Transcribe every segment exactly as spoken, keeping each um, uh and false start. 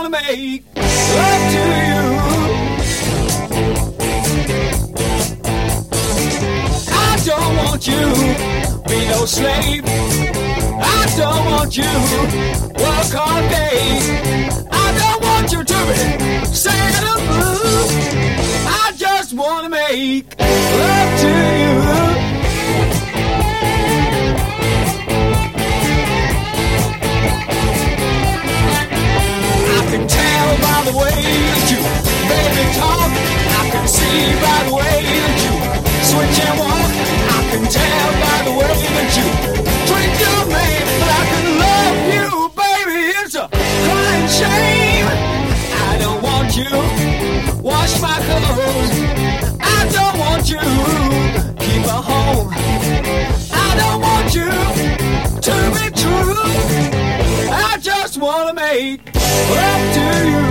wanna make love to you. I don't want you be no slave. I don't want you work all day. I don't want you to be singing the blues. I just wanna make love to you. I can tell by the way that you baby talk. I can see by the way that you switch and walk. I can tell by the way that you treat your man. But I can love you, baby, it's a crying shame. I don't want you wash my clothes. I don't want you keep a home. I don't want you to be true. I just wanna make love to you.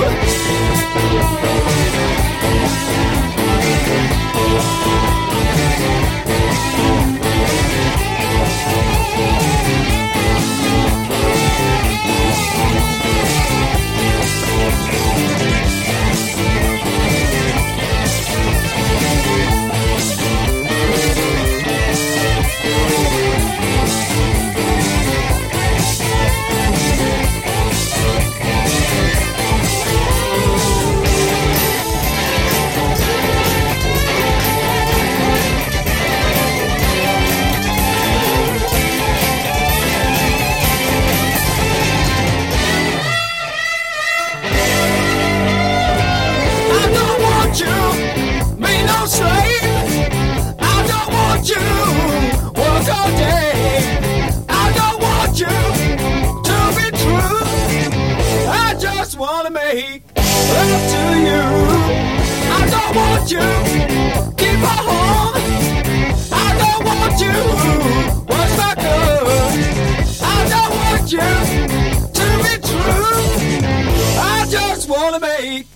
You keep a home. I don't want you what's my good. I don't want you to be true. I just wanna make